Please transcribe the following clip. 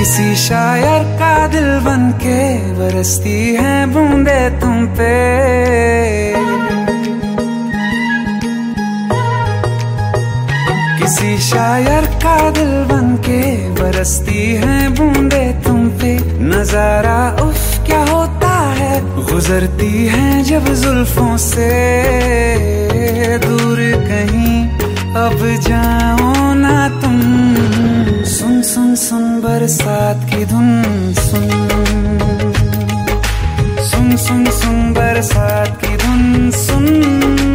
किसी शायर का दिल बनके बरसती है बूंदे तुम पे। किसी शायर का दिल बनके बरसती है बूंदे तुम पे। नजारा उफ क्या होता है, गुजरती है जब जुल्फों से। दूर कहीं अब जाओ ना तुम, सुन सुन सुन बरसात की धुन सुन। सुन सुन सुन बरसात की धुन सुन।